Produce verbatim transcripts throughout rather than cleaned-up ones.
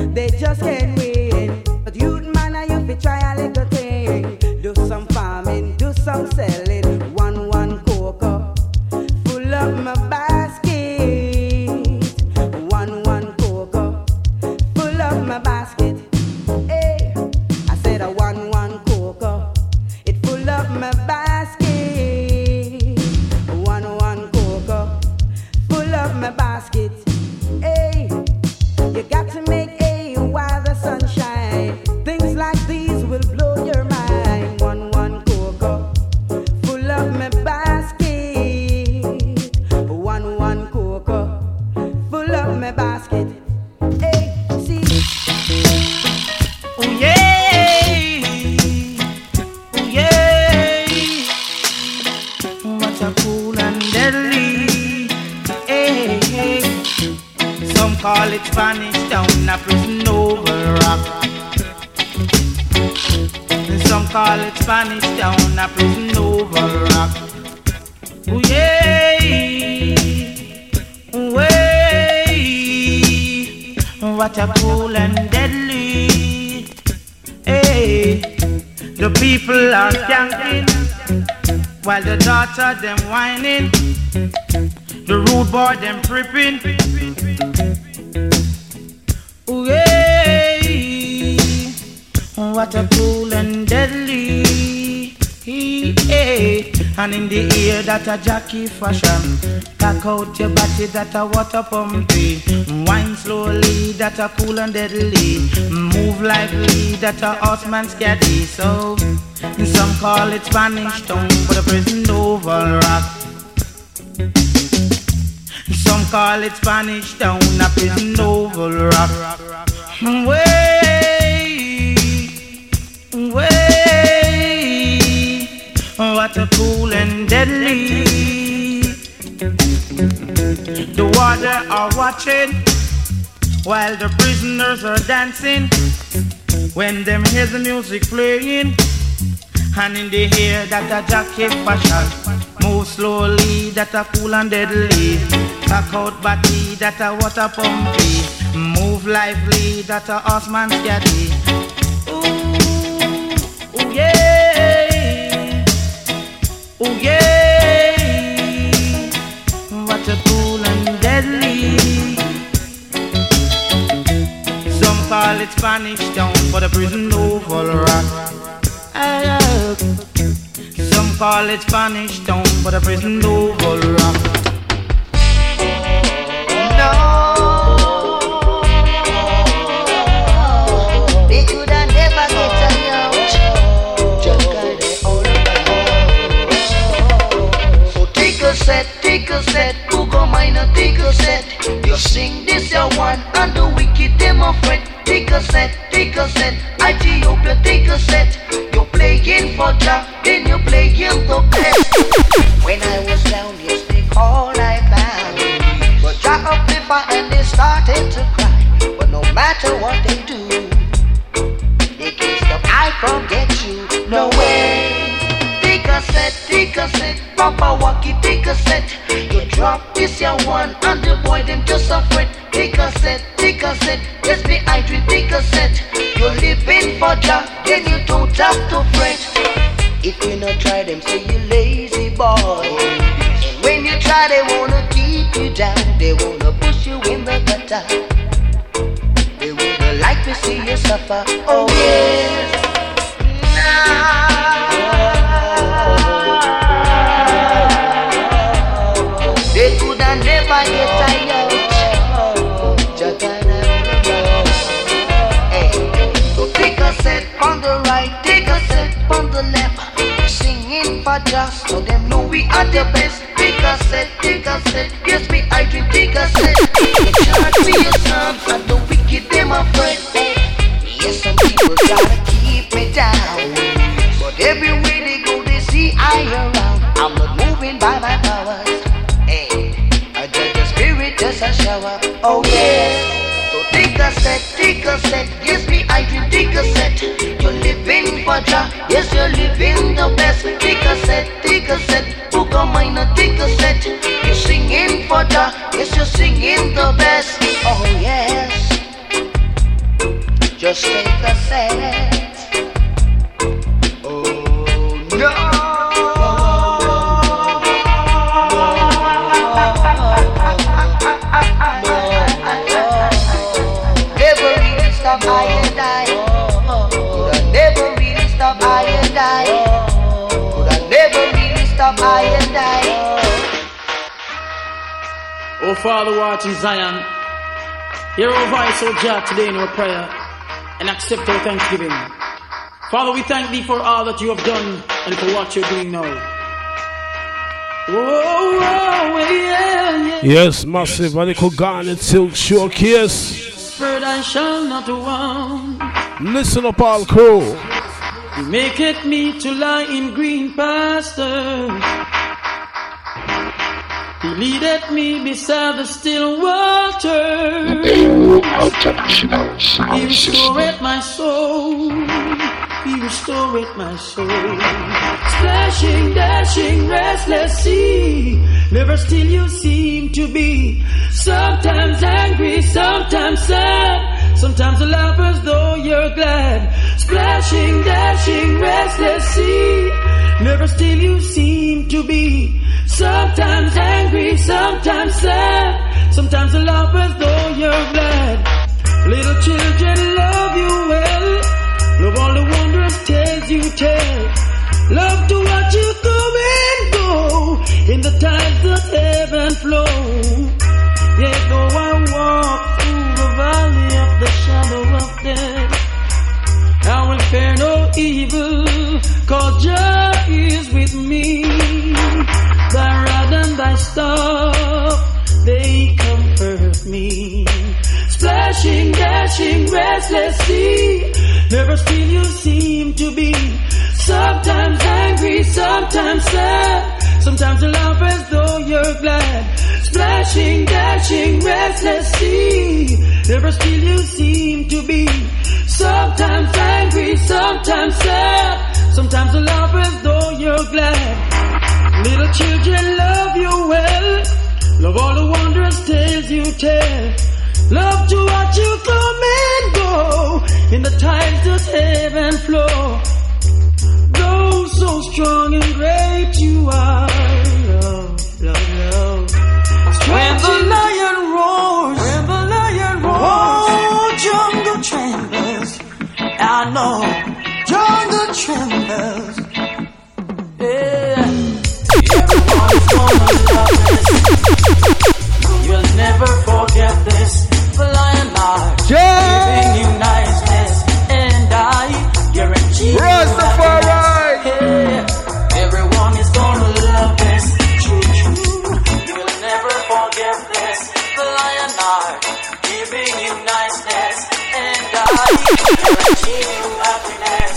they just can't win. But youth man, I you fi try a little thing. Do some farming, do some selling. One one cocoa, full up my basket. One one cocoa, full up my basket. Hey, I said a one one cocoa, it full up my basket. One one cocoa, full up my basket. Hey, you got to make hay while the sun shines. Things like these will blow your mind. One one cocoa, full up my basket. One one cocoa, full up my basket. Hey, see. Oh yeah, oh yeah. What a cool and deadly. Hey, hey. Some call it Spanish Town, a prison over rock. Some call it Spanish Town, a prison over rock. Oh yeah, oh yeah. What a cool and deadly. Hey, the people are skanking while the daughter them whining. The rude boy them tripping. Ooh, yeah. What a cool and deadly. Yeah. And in the ear that a jockey fashion. Cock out your body that a water pumpy. Wine slowly that a cool and deadly. Move lively that a horseman scatty. So some call it Spanish Town for the prison oval rock. Some call it Spanish Town, a prison oval rock. Way, way, what a cool and deadly. The water are watching while the prisoners are dancing. When them hear the music playing, and in the ear that a jacket fashion. Move slowly, that a cool and deadly. Cock out body, that a water pumpy. Move lively, that a horseman scatty. Ooh, ooh yeah, ooh yeah. What a cool and deadly. Some call it Spanish Town for the prison oval rock. Some call it Spanish Town for the prison oval rock. No, they could have never get out. Just got it all about. So take a set, take a set, who go minor, take a set. You sing this your one, and the wicked them afraid. Take a set, take a set, Ethiopia, take a set. You playing for Jah, then you playing the best. When I was down, you speak all I found. But Jah uplift and they started to cry. But no matter what they do, they can't stop I from get you. No way. Take a set, take a set, Papa Walkie, take a set. You drop this your one, and the boy them just afraid. Take a set, take a set, yes be I dream, take a set. You're living for Jah, then you don't have to fret. If you not try them, say you lazy boy. And when you try, they wanna keep you down. They wanna push you in the gutter. They wanna like to see you suffer. Oh yes. Nah. They could have never get tired. Set on the right, take a set on the left. Singing for just so them know we are the best. Take a set, take a set, yes me I dream, take a set. You charge me your sons and the wicked them afraid. Yes, some people try to keep me down, but everywhere they go they see I around. I'm not moving by my powers. Hey, I judge the spirit just a shower. Oh yes. Take a set, take a set, yes me I dream, take a set. You're living for Jah, yes you're living the best. Take a set, take a set, book a minor, take a set. You're singing for Jah, yes you're singing the best. Oh yes. Just take a set. Oh no. Never really stop I and I. Could I never really stop I and I. Could I never really stop I and I. Oh Father, watch in Zion. Hear our voice, O God, today in our prayer, and accept our thanksgiving. Father, we thank thee for all that you have done and for what you're doing now. Whoa, whoa, yeah, yeah. Yes, massive, a little garnet silk showcase. Bird I shall not want. Listen up, all crew. You make it me to lie in green pastures. He leadeth me beside the still water. He restoreth my soul. He restoreth my soul. Splashing, dashing, restless sea. Never still you seem to be. Sometimes angry, sometimes sad. Sometimes a laugh as though you're glad. Splashing, dashing, restless sea. Never still you seem to be. Sometimes angry, sometimes sad. Sometimes a laugh as though you're glad. Little children love you well. Love all the wondrous tales you tell. Love to watch you come and go in the tides that ebb and flow. Yet though I walk through the valley of the shadow of death, I will fear no evil, cause Jah is with me. Thy rod and thy staff, they comfort me. Splashing, dashing, restless sea. Never still you seem to be. Sometimes angry, sometimes sad. Sometimes you laugh as though you're glad. Splashing, dashing, restless sea. Never still you seem to be. Sometimes angry, sometimes sad. Sometimes you laugh as though you're glad. Little children love you well. Love all the wondrous tales you tell. Love to watch you come and go in the tides that ebb and flow. Though so strong and great you are, love, love, love. When the lion roars, when the lion roars, oh, jungle trembles. I know, jungle trembles. Yeah, everyone's gonna love this. You'll never forget this. The lion heart, yeah. Giving you niceness, and I guarantee you happiness. Yeah, everyone is gonna love this. True, true. You will never forget this. The lion heart, giving you niceness, and I guarantee you happiness.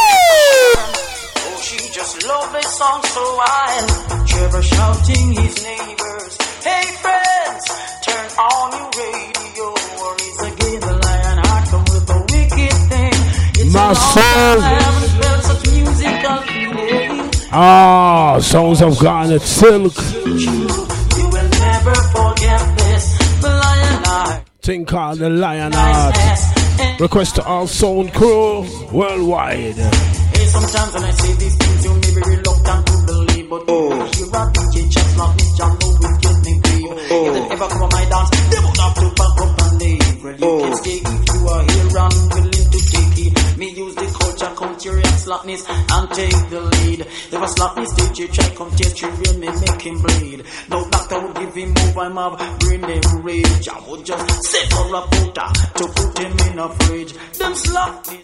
Oh, she just loved this song so wild. Trevor shouting his neighbors. Hey friends, turn on your radio, or it's again the lion heart come with a wicked thing. It's my soul. I haven't felt such musical feeling. Ah, songs of garnet silk. You will never forget this. The lion heart. Thing called the lion heart. Request to all sound crew worldwide. Hey, sometimes when I say these things, you may be reluctant to believe, but oh, you hear a D J just like me, John know it's getting clean. Oh. If they ever come on my dance, they would have to back up and leave. Well, you oh. can stay if you are here and willing to take it. Me use the culture, come to react slackness and take the lead. If a slackness D J try come test you, real me make him bleed. No doctor would give him move, I'm have brain them rage. I would just sit for a putter to put him in a fridge. Them slackness.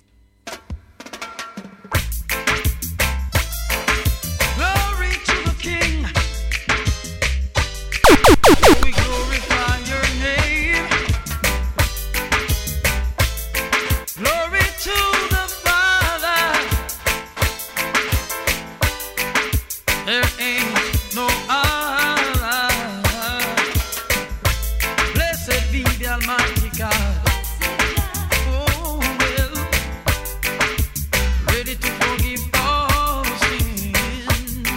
We glorify your name. Glory to the Father. There ain't no other. Blessed be the Almighty God. Oh, well, ready to forgive all sins.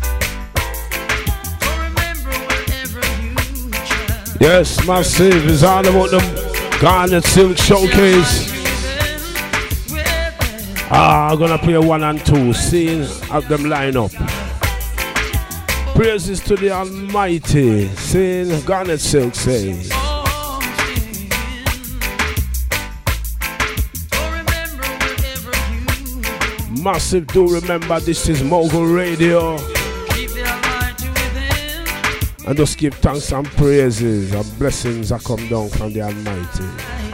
So remember wherever you try. Yes, massive is all about them garnet silk showcase. Ah, I'm gonna play one and two, seeing have them line up. Praises to the Almighty, seeing Garnet Silk say. Massive, do remember this is Mogul Radio. And just give thanks and praises and blessings that come down from the Almighty.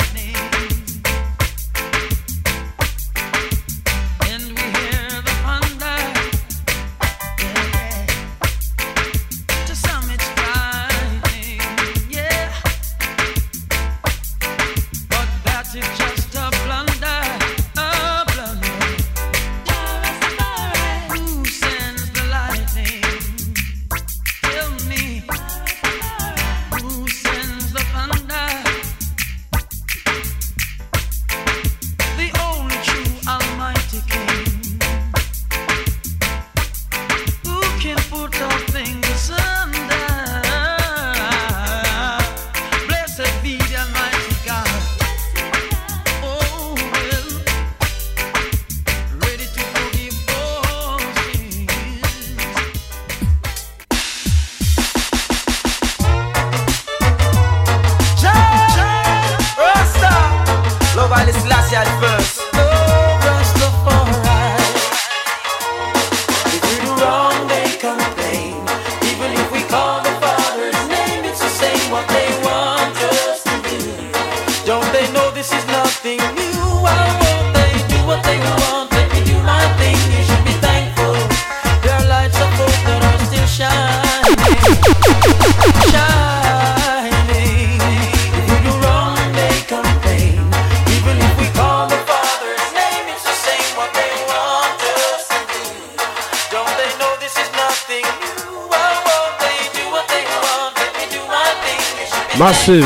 Massive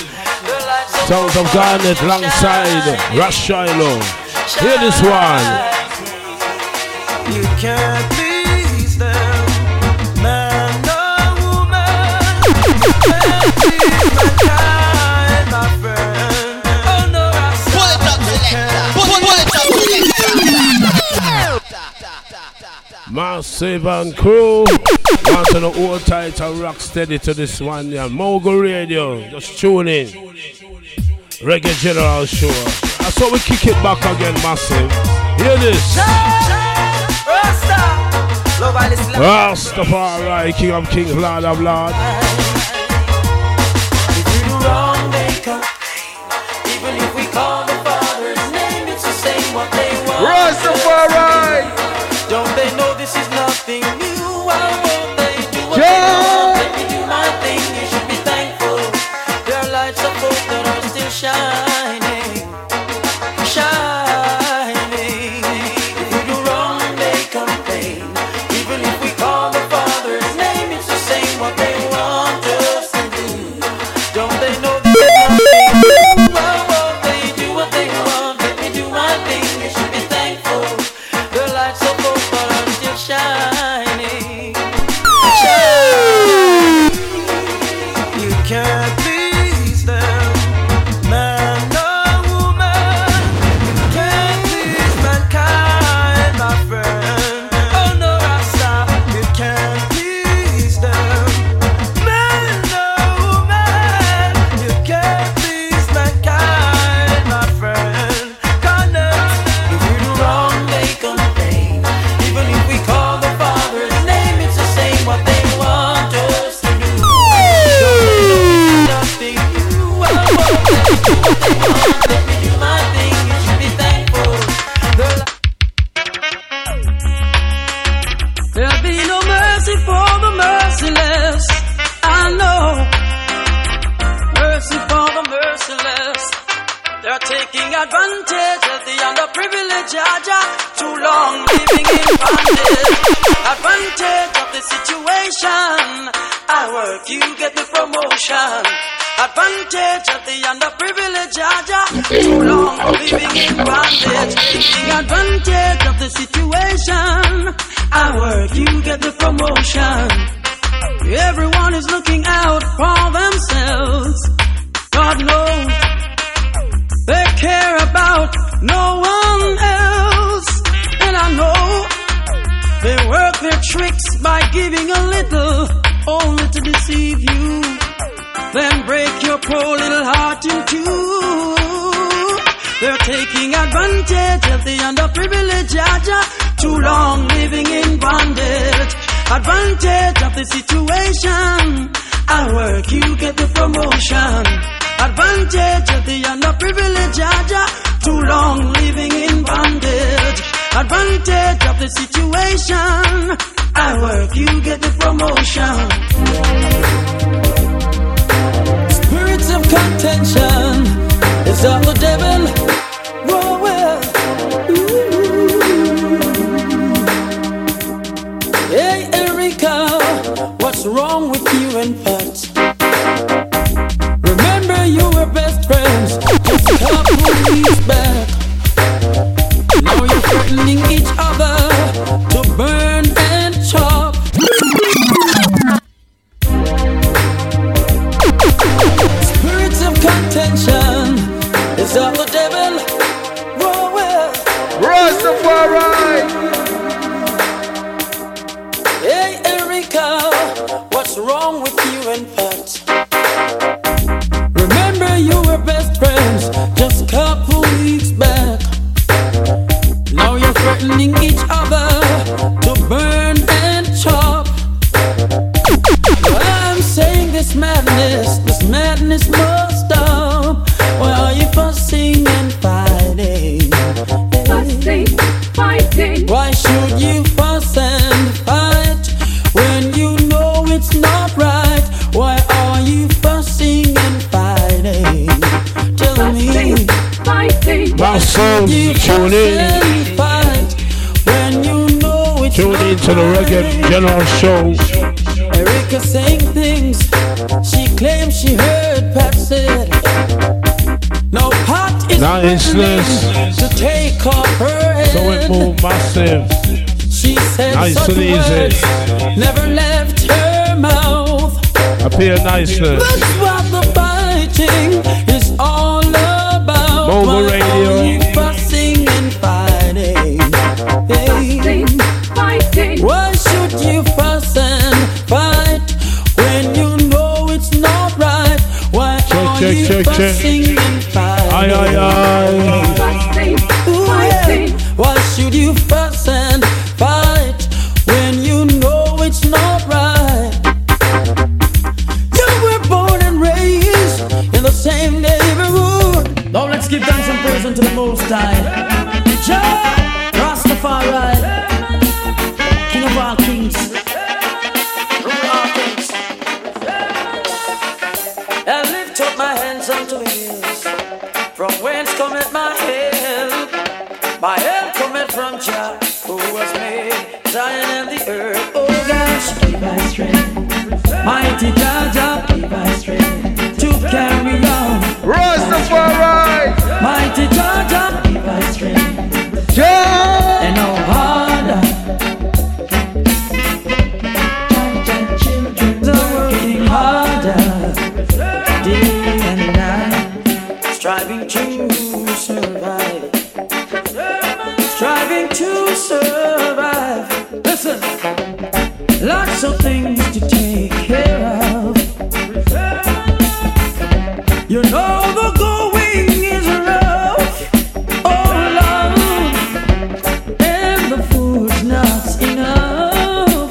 sounds of Garnet alongside Rush Shiloh. Hear this one. You can't please them, man or woman. Can't please mankind, my friend. Oh no, I pull it up, selector. Pull, pull it up, selector. Massive and crew. Want to know all tight and rock steady to this one, yeah. Mogul Radio, just tune in. Reggae General Show. That's how we kick it back again, Massive. Hear this. Rastafari, King of Kings, Lord of Lords. If you do wrong, they complain. Even if we call the Father's name, it's the same what they want. Rastafari! Don't they know this is nothing new? I won't they do what yeah. they want? Let me do my thing, you should be thankful. There are lights of hope that are still shining, shining. If we do wrong, they complain. Even if we call the Father's name, it's the same what they want us to do. Don't they know this is nothing new? I won't they do what they want? Let me do my thing, you should be thankful. There are lights of hope that are still shining, shining. You can't please them, man or woman. You can't please mankind, my friend. Oh no, Rasta, you can't please them, man or woman. You can't please mankind, my friend. Connect. If you do wrong, they complain. Even if we call the Father's name, it's the same what they want us to do. Don't they know it's nothing new? I won't let you do what they want. Let me do my thing, you should be thankful. The There'll be no mercy for the merciless. I know. Mercy for the merciless. They're taking advantage of the underprivileged, Jaja. Too long living in bondage. Advantage of the situation. I work, you get the promotion. Advantage of the underprivileged, Jaja. Too long living in bondage. Taking advantage of the situation. I work, you get the promotion. Everyone is looking out for themselves. God knows they care about no one else. tricks by giving a little, only to deceive you. Then break your poor little heart in two. They're taking advantage of the underprivileged, Jaja. Too long living in bondage. Advantage of the situation. I work, you get the promotion. Advantage of the underprivileged, Jaja. Too long living in bondage. Advantage of the situation. I work, you get the promotion. Spirits of contention is of the devil. Whoa, well. Hey, Erica, what's wrong with you and Pat? Remember you were best friends just a couple weeks back. Now you're threatening each other to burn and chop. Spirits of contention is of the devil. Whoa, well. Rastafari. Hey, Erica, what's wrong with you and Pat? Remember you were best friends just a couple weeks back. Now you're threatening each other to burn and chop. Well, I'm saying this madness, this madness must stop. Why are you fussing and fighting? Fussing, fighting. Why should you fuss and fight when you know it's not right? Why are you fussing and fighting? Tell Fussing, me. fighting. Massive, tune in. Fight when you know it's Tune not in to the right. Reggae General Show. Erica saying things she claims she heard Pat said. No, Pat is Niceness. threatening to take off her head. So it moved massive. She said Nice such and easy. words never left her mouth. Appear niceness. That's what the fighting is all about. Mobile Why radio. are you fussing and fighting? Hey. Fussing, fighting. Why should you fuss and fight when you know it's not right? Why Check, are check, you check, check. fussing and fighting? Aye, aye, aye. Fussing, Ooh, fighting. yeah. Why should you fuss and fight when you know it's not right? You were born and raised in the same neighborhood. Now let's give thanks and praise unto the Most High. Jah Rastafari, King of all kings, ruler all things. I lift up my hands unto the hills, from whence cometh my help. My help cometh from Jah, who has made Zion and the earth. Oh gosh, give my strength, mighty Jah, Jah, give my strength to carry on. Rastafari. Mighty Jah, Jah, give my strength, Jah. and no harder. Children are working harder, day and night, striving to survive. Striving to survive. Listen, lots of things to take care of. You know the going is rough, oh Lord, and the food's not enough.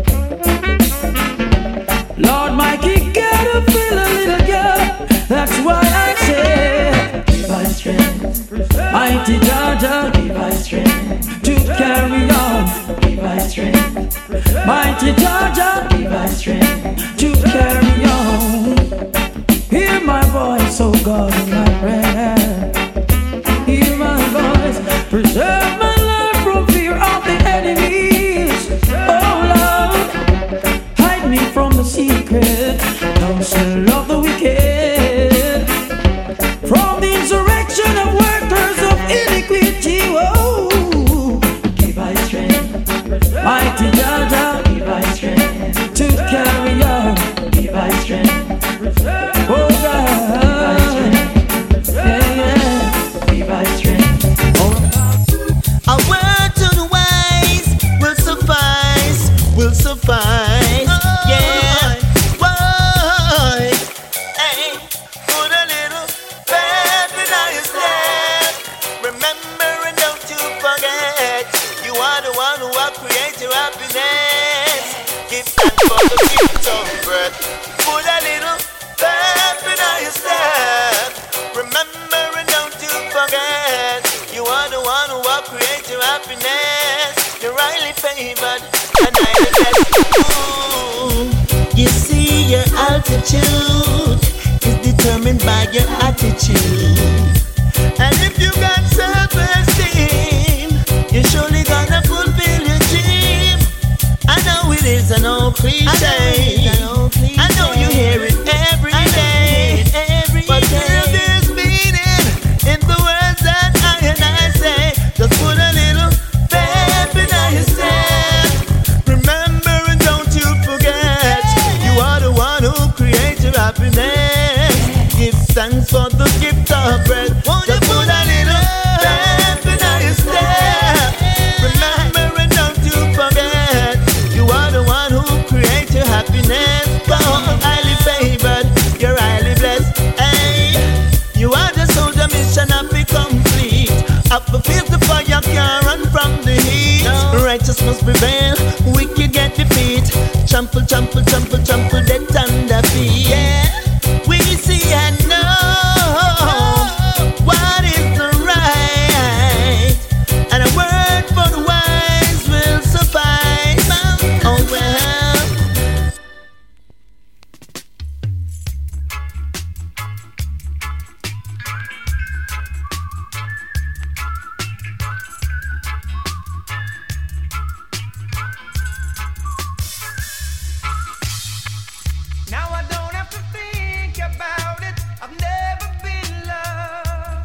Lord, Mikey, gotta feel a little girl. That's why I say, give my strength, mighty Jah, Jah, give my strength to carry on. Give my strength, mighty Jah, Jah, give my strength to carry on. Hear my voice, oh God, in my prayer. Hear my voice, preserve my life from fear of the enemies. Oh Lord, hide me from the secret counsel of the wicked, from the insurrection of workers of iniquity. Oh, give my strength, mighty Jah, Jah, give my strength to carry on. Give my strength, oh God, yeah, yeah, give my strength. Oh. are the one who will create your happiness. Give thanks for the gift of breath. Put a little pep in your step. Remember and don't you forget. You are the one who will create your happiness. You're highly favored and highly blessed. You see, your altitude is determined by your attitude. And if you got self-esteem, you're surely gonna fulfill your dream. I know it is an old cliche. I know, cliche. I know you hear it every day. It every but still there's meaning in the words that I and I say. Just put a little pep in your step. Remember and don't you forget, you are the one who creates your happiness. Give thanks for the gift of breath. Just put a little pep in your step. Remember and don't you forget, you are the one who creates your happiness. Come highly favored, you're highly blessed. Hey, you are the soldier, mission happy complete. Up the field the fire can't run from the heat. Righteous must prevail, wicked get defeat. Trample, trample, trample, trample, death under feet. Yeah, we see and know what is the right, and a word for the wise will suffice. Oh well. Now I don't have to think about it. I've never been loved.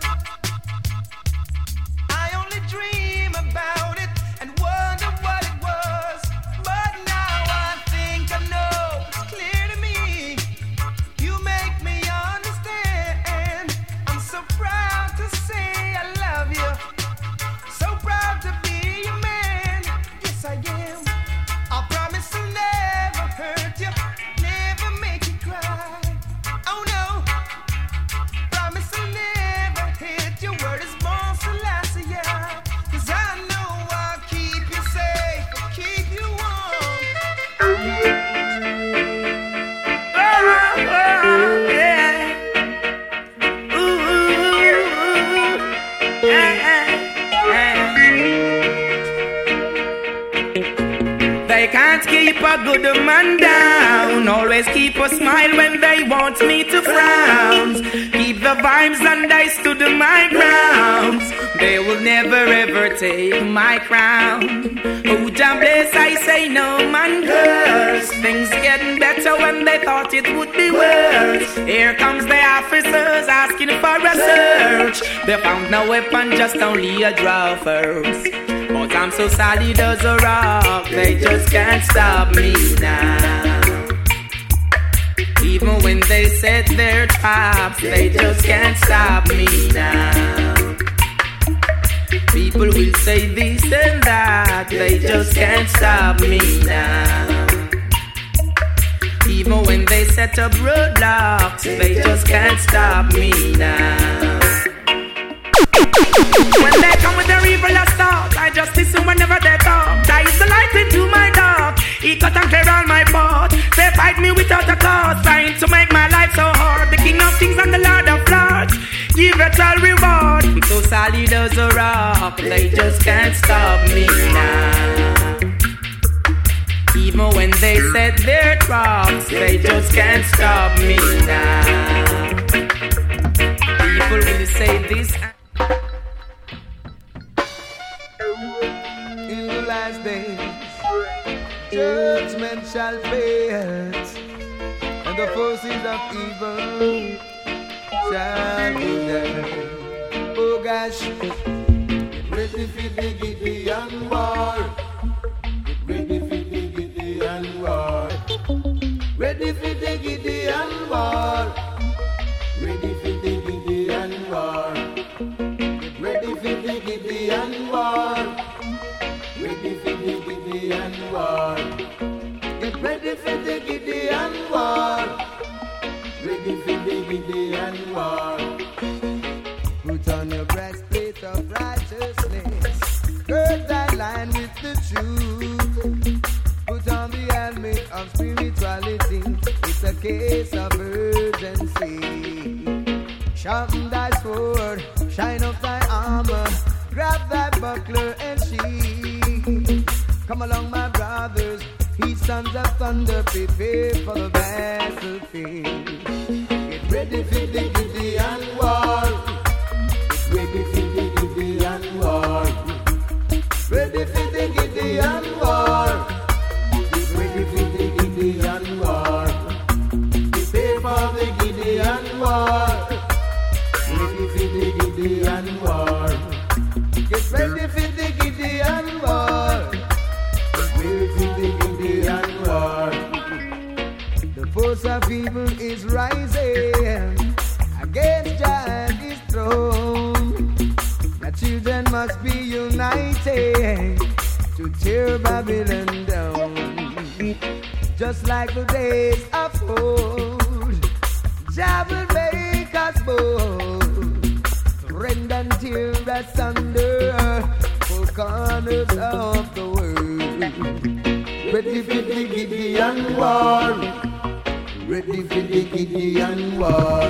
I only dream about it and wonder what it was. But now I think I know it's clear to me. You make me understand. I'm so proud to say I love you. So proud to be your man. Yes, I am. I promise I'll never hurt you. Never make you cry. Oh no. Promise I'll never hit your word is born Celestia. Cause I know I'll keep you safe, I'll keep you warm. Oh, yeah. Ooh, yeah, yeah. They can't keep a good man down. Always keep a smile when they want me to frown. Keep the vibes and I stood my ground. They will never ever take my crown. Oh, damn bless, I say no man curse. Things getting better when they thought it would be worse. Here comes the officers asking for a search. They found no weapon, just only a draw first. But I'm so solid as a rock, they just can't stop me now. Even when they set their traps, they just can't stop me now. People will say this and that, they just can't stop me now. Even when they set up roadblocks, they just can't stop me now. When they come with their evil thoughts, I just listen whenever they talk. That is the light into my dark. He cut and clear all my path. They fight me without a cause, trying to make my life so hard. The King of Kings and the Lord of Lords, give it all reward. I'm so solid as a rock, they just can't stop me now. Even when they set their traps, they just can't stop me now. People will say this. In the last days, judgment shall fail, and the forces of evil shall be there. Oh gosh, get ready for the Gideon war. Get ready for the Gideon war. Ready for the Gideon war. Ready for the Gideon war. Get ready for the Gideon war. Ready for the Gideon war. Get ready for the Gideon war. Ready for the Gideon war. Put on your breastplate of righteousness. Gird thy line with the truth. Put on the helmet of spirituality. It's a case of urgency. Sharpen thy sword, shine up thy armor, grab thy buckler and shield. Come along, my brothers, he sons of thunder, prepare for the battlefield. Get ready for the Gideon war. Get ready for the Gideon war. Ready for the Gideon war. Get ready for the Gideon war. Prepare for the Gideon war. Ready for the Gideon war. Get ready for the Gideon war. Ready for the Gideon war. The force of evil is rising against giant is thrown. The children must be united to tear Babylon down. Just like the days of old, Jah will make us bold. Rend and tear asunder four corners of the world. Ready for the Gideon war. Ready for the Gideon war.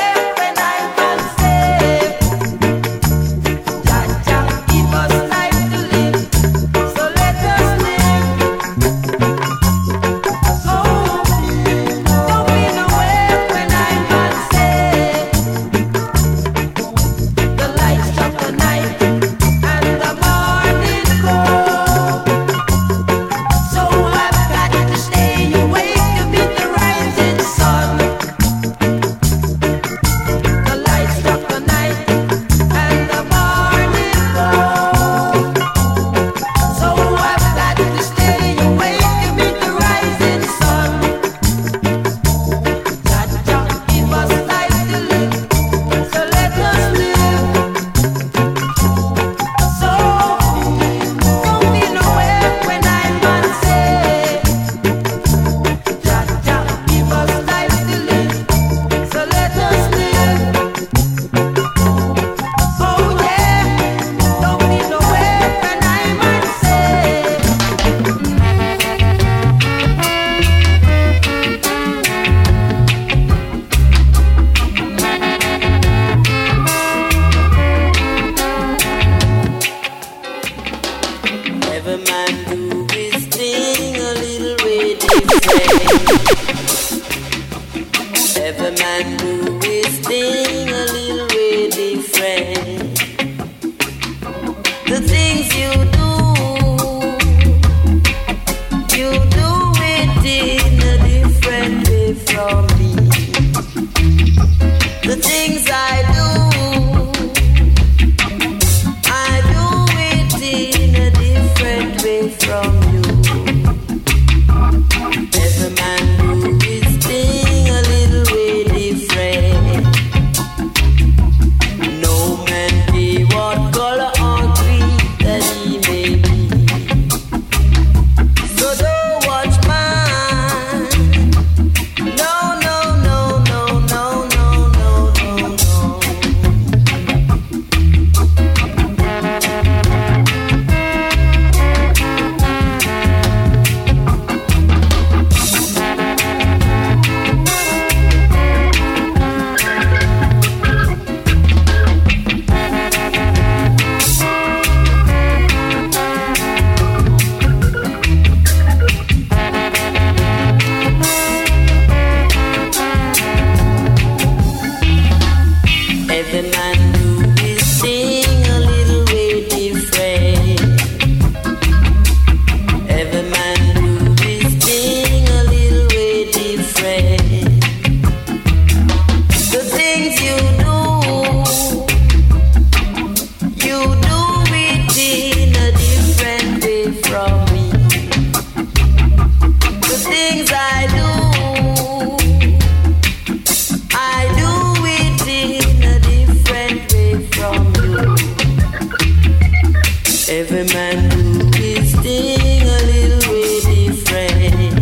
Give us life. Every man do his thing a little way different. Every man do his thing a little way different. The things you do, you do it in a different way from me. The things I do, I do it in a different way from you. Every man do his thing a little way different. No man be what color or creed that he may be. So don't watch mine. No, no, no, no, no, no, no, no, no. Every man do his thing a little way different. Every man do his thing a little way different. The things you do, you do it in a different way from me. The things I do, I do it in a different way from you. Every man do his thing a little way different.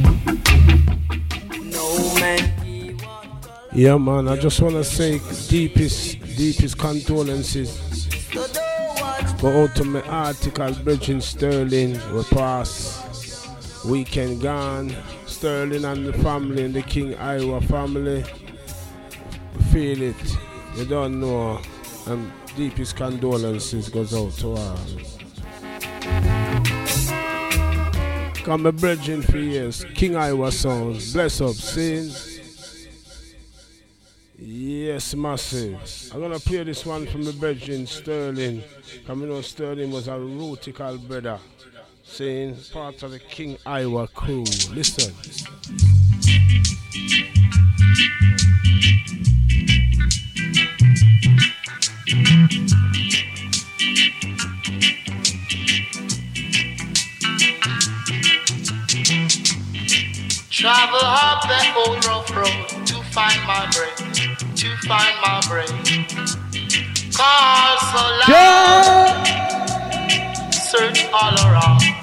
No man be what. Yeah, man, I just want to say deepest, deepest condolences go out to my article, Bridging Sterling, we pass weekend gone. Sterling and the family and the King Iowa family feel it. You don't know. And deepest condolences goes out to all. Come a Bridging for years. King Iowa sounds. Bless up, sins. Yes, massive. I'm gonna play this one from the Bridging Sterling. Come you know Sterling was a rootical brother. Saying part of the King Iowa crew. Listen. Travel up that old rough road to find my brain, to find my brain. Call so loud, search all around.